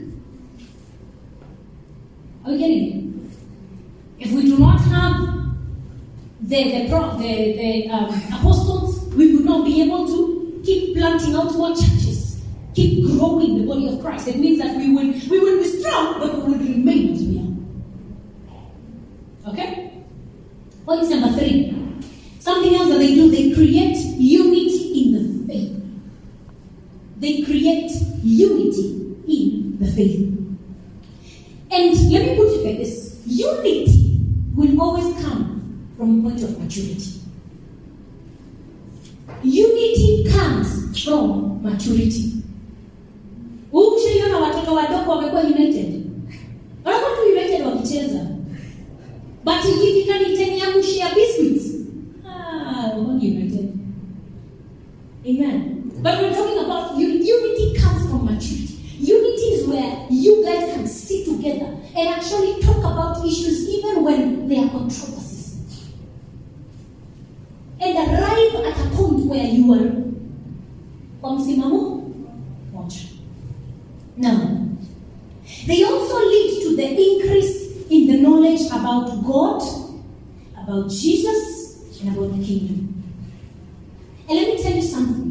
Are you getting it? If we do not have the the the, the um, apostles, we would not be able to keep planting out more churches, keep growing the body of Christ. It means that we will we will be strong, but we will remain as we are. Okay? Point number three. Something else that they do, they create unity in the faith. They create unity in the faith. And let me put it like this. Unity will always come from a point of maturity. Unity comes from maturity. Ukishaiona watoto wadogo wamekuwa united. Wanakuwa tu united wakicheza. But ikifika ni time ya kushare biscuits, ah, we're not united. Amen. But we're talking about unity comes from maturity. Unity is where you guys can sit together and actually talk about issues even when there are controversies. And arrive at a point where you are kwa msimamo moja. Now, they also lead to the increase in the knowledge about God, about Jesus, and about the kingdom. And let me tell you something.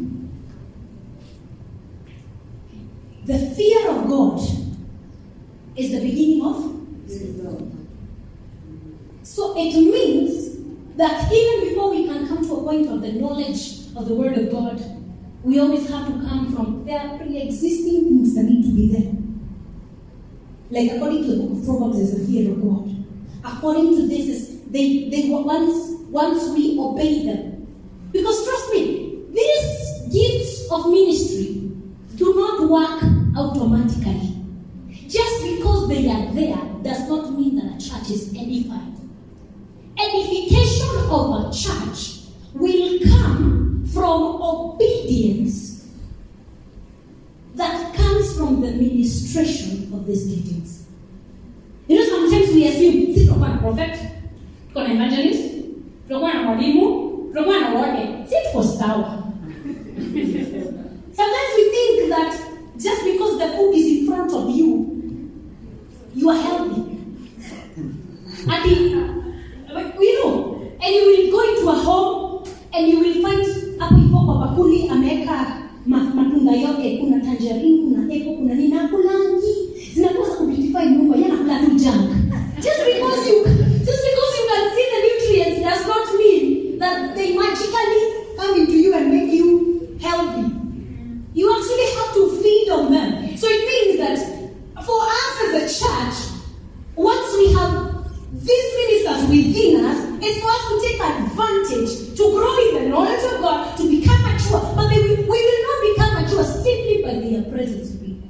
The fear of God is the beginning of wisdom. So it means that even before we can come to a point of the knowledge of the Word of God, we always have to come from, there are pre-existing things that need to be there. Like according to the book of Proverbs, is the fear of God. According to this, is they they once once we obey them. Because trust me, these gifts of ministry do not work automatically. Just because they are there does not mean that a church is edified. Edification of a church will come from obedience that comes from the ministration of these giftings. You know, sometimes we assume, si tunakuwa na prophet, tuko na evangelist, tunakuwa na mwalimu, tunakuwa na wote, si tuko sawa. Sometimes we think that just because the food is in front of you, you are healthy. And you know, and you will go into a home and you will find hapo hivyo kwa bakuli ameweka matunda yote, kuna tangerine, kuna apple, kuna nini, nakulangi zinakosa kubitify nyumba, yana kula tu junk. Just because you just because you can see the nutrients does not mean that they magically come into you and make you healthy. You actually have to feed on them. So it means that for us as a church, once we have these ministers within us, it's for us to take advantage to grow in the knowledge of God, to become mature. But they will, we will not become mature simply by their presence with people.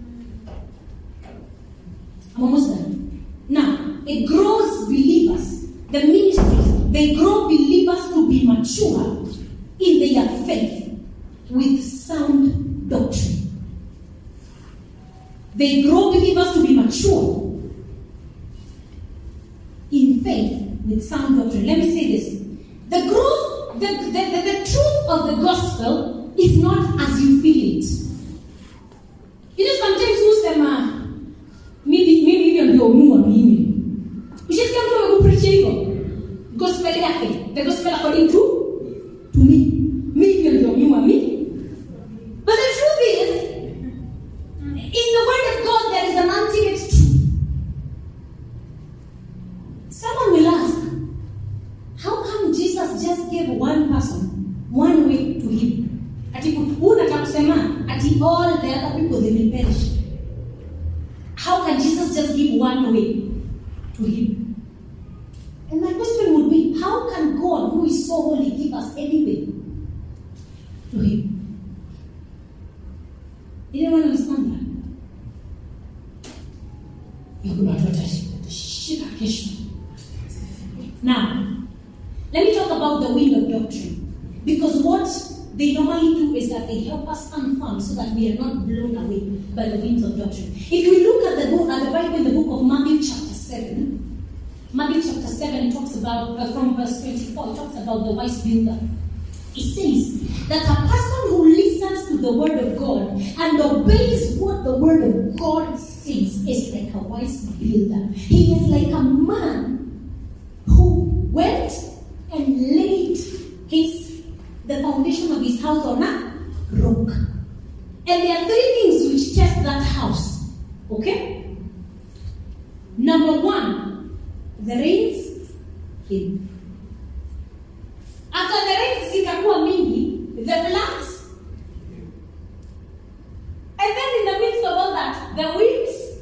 I'm almost done. Now, it grows believers. The ministries, they grow believers to be mature in their faith with sound doctrine. They grow believers to be mature in faith with sound doctrine. Let me say this. The growth, the, the, the, the truth of the gospel is not as you feel it. You know, sometimes you say, maybe maybe you ndio muamini. Ukisikia mtu anakupreach hivyo, gospel yake, the gospel according to to me. Maybe ndio muamini. But the truth is, in the word of God there is an ultimate truth. other people, they will perish. How can Jesus just give one way to him? And my question would be, how can God, who is so holy, give us any way to him? You don't understand that? You could not touch it. Now, let me talk about the wind of doctrine. Because what they normally do is that they help us stand firm so that we are not blown away by the winds of doctrine. If we look at the book, at the Bible in the book of Matthew chapter seven, Matthew chapter seven talks about, uh, from verse twenty-four, it talks about the wise builder. It says that a person who listens to the word of God and obeys what the word of God says is like a wise builder. He is like a man who went and laid his the foundation of his house on a rock. And there are three things which test that house. Okay? Number one, the rains came. After the rains zikakuwa mingi, the floods. And then in the midst of all that, the winds,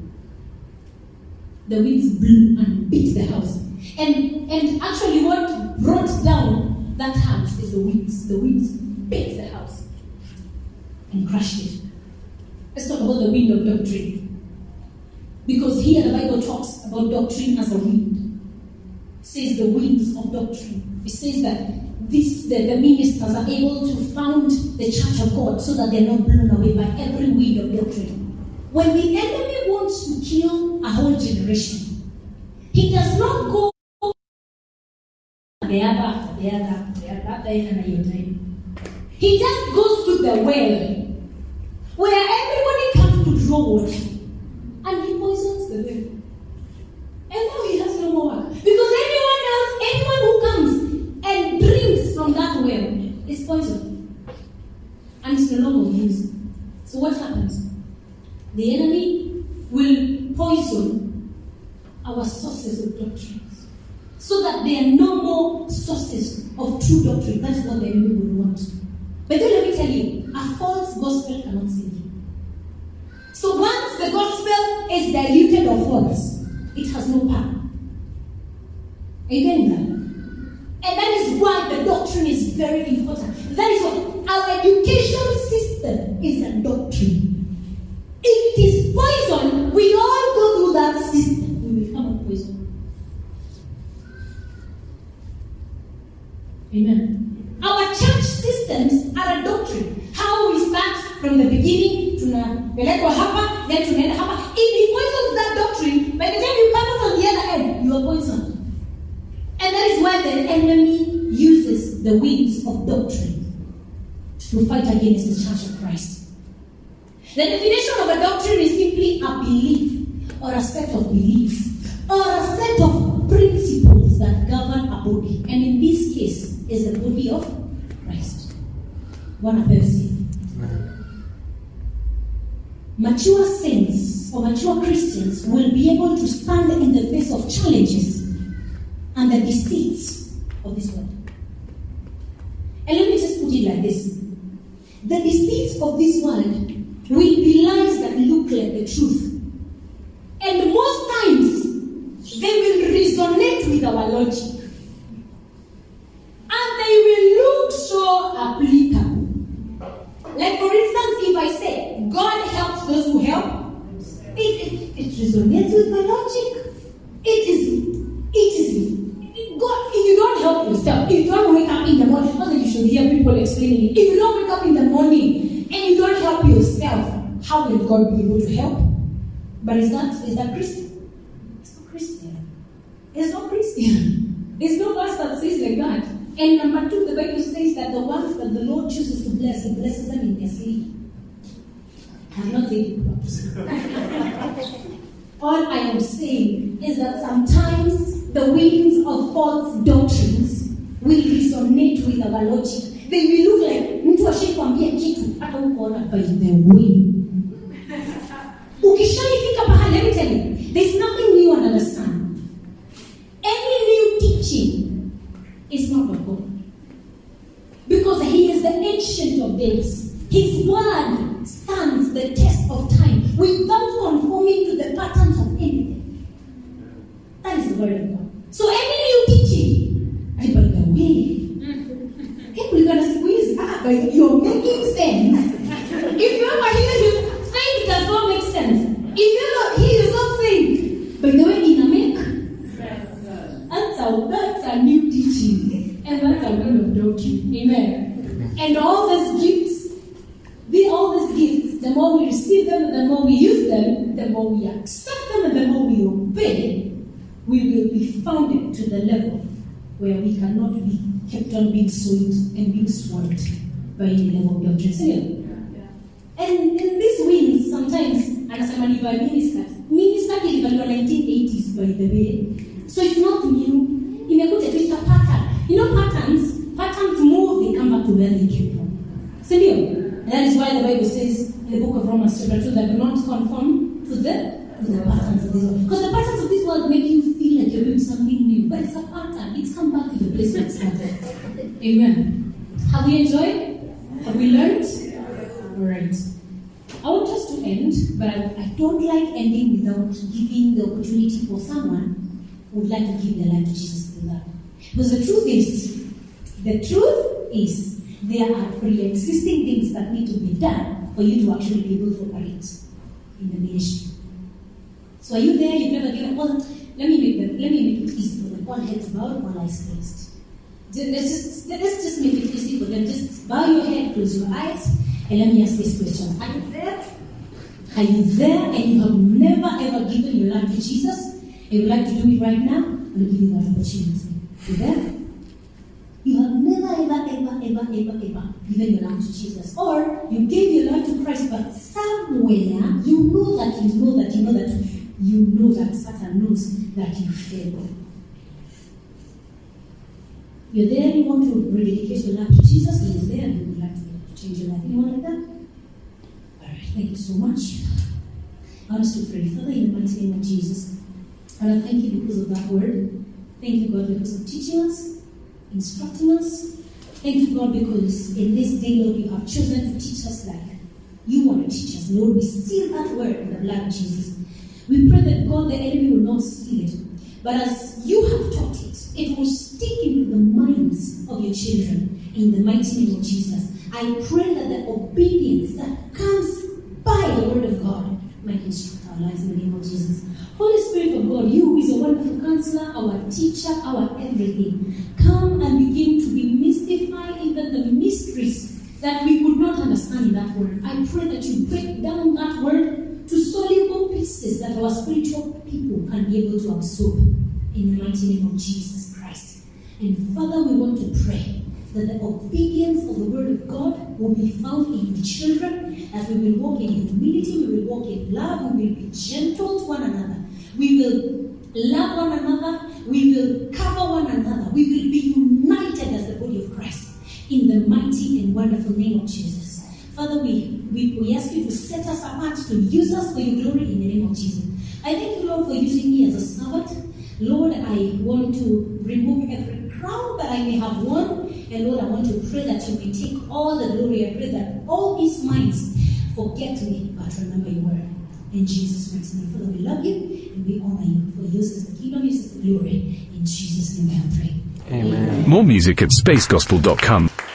the winds blew and beat the house. And, and actually what brought down that house is the winds. The winds beat the house and crushed it. Let's talk about the wind of doctrine. Because here the Bible talks about doctrine as a wind. It says the winds of doctrine. It says that this the, the ministers are able to found the church of God so that they're not blown away by every wind of doctrine. When the enemy wants to kill a whole generation, he does not go the other after the other after the other after another time. He just goes to the well where everybody comes to draw water and he poisons the well. And now he has no more work. Because anyone else, anyone who comes and drinks from that well is poisoned. And it's no longer used. So what happens? The enemy will poison our sources of doctrines, so that there are no more sources of true doctrine. That's what the enemy would want. But then let me tell you, a false gospel cannot save you. So once the gospel is diluted or false, it has no power. Are you getting that? And that is why the doctrine is very important. That is why our education system is a doctrine. If it is poison, we all go through that system. We will come up poison. Amen. Our church systems are a doctrine. How we start from the beginning, tunapelekwa hapa, then tunaenda hapa. If he poisons that doctrine, by the time you come out on the other end, you are poisoned. And that is why the enemy uses the winds of doctrine to fight against the church of Christ. The definition of a doctrine is simply a belief or a set of beliefs or a set of principles that govern a body. And in this case, is the body of Christ. One person. Mature saints or mature Christians will be able to stand in the face of challenges and the deceits of this world. And let me just put it like this. The deceits of this world will be lies that look like the truth. And most times, they will resonate with our logic. And they will look so applicable. Like for instance, if I say, God helps those who help, it, it, it resonates with my logic. It is, it is, God, if you don't help yourself, if you don't wake up in the morning, not that you should hear people explaining it, if you don't wake up in the morning and you don't help yourself, how will God be able to help? But is that, is that Christian? It's not Christian. It's not Christian. There's no verse that says like that. And number two, the Bible says that the ones that the Lord chooses to bless, He blesses them in their sleep. I'm not saying it. All I am saying is that sometimes the winds of false doctrines will resonate with our logic. They will look like mtu ashakwambia kitu hata ukoona by the way. Ukishaifika pahali, let me tell you, there's nothing new under the sun. Any new teaching is not of God. Because He is the ancient of days. His word stands the word of God. So any new teaching, I by the way, hey, we're gonna squeeze ah, but you're making sense. If you ever hear you think it does not make sense. If you not hear yourself think, by the way, in a make that's a that's a new teaching. And that's a word of doctrine. Amen. And all these gifts, the all these gifts, the more we receive them, the more we use them, the more we accept them, and the more we obey, we will be founded to the level where we cannot be kept on being soiled and being swallowed by any level of doctrine. So, yeah. And in these wins, sometimes, anasema ni by minister. Minister ilibaliwa nineteen eighties, by the way. So it's not new. Imekuja, it's a pattern. You know patterns, patterns move, they come back to where they came from. So, and that is why the Bible says in the book of Romans chapter two that do not conform to the, to the patterns of this world. Because the patterns of this world make you feel like you're doing something new. But it's a pattern. It's come back to the place where it started. Amen. Have we enjoyed? Have we learned? Alright. I want us to end, but I, I don't like ending without giving the opportunity for someone who would like to give their life to Jesus through that. Because the truth is, the truth is, there are pre-existing things that need to be done for you to actually be able to operate in the ministry. So are you there? You've never given. Well, let me make it. Let me make it easy for them. All heads bowed, all eyes closed. Let's just let's just make it easy for them. Just bow your head, close your eyes, and let me ask this question: Are you there? Are you there? And you have never ever given your life to Jesus? And you would like to do it right now? I'm going to give you that opportunity. You there? You have never ever ever ever ever ever given your life to Jesus, or you gave your life to Christ, but somewhere you know that you know that you know that you know that Satan knows that you failed. You're there and you want to rededicate your life to Jesus. He is there and you would like to change your life. Anyone like that? Alright, thank you so much. I want us to pray. Father, in the mighty name of Jesus, and I thank you because of that word. Thank you, God, because of teaching us, instructing us. Thank you, God, because in this day, Lord, you have chosen to teach us like you want to teach us. Lord, we seal that word in the blood of Jesus. We pray that, God, the enemy will not steal it. But as you have taught it, it will stick into the minds of your children in the mighty name of Jesus. I pray that the obedience that comes by the word of God might instruct our lives in the name of Jesus. Holy Spirit of God, you who is a wonderful counselor, our teacher, our everything, come and begin to demystify even the mysteries that we could not understand in that word. I pray that you break down that word to soluble pieces that our spiritual people can be able to absorb in the mighty name of Jesus Christ. And Father, we want to pray that the obedience of the word of God will be found in your children as we will walk in humility, we will walk in love, we will be gentle to one another. We will love one another, we will cover one another, we will be united as the body of Christ in the mighty and wonderful name of Jesus. Father, we, we, we ask you to set us apart, to use us for your glory in the name of Jesus. I thank you, Lord, for using me as a servant. Lord, I want to remove every crown that I may have worn. And Lord, I want to pray that you may take all the glory. I pray that all these minds forget me, but remember your word. In Jesus' mighty name. Father, we love you and we honor you. For yours is the kingdom, yours is the glory. In Jesus' name I pray. Amen. More music at space gospel dot com.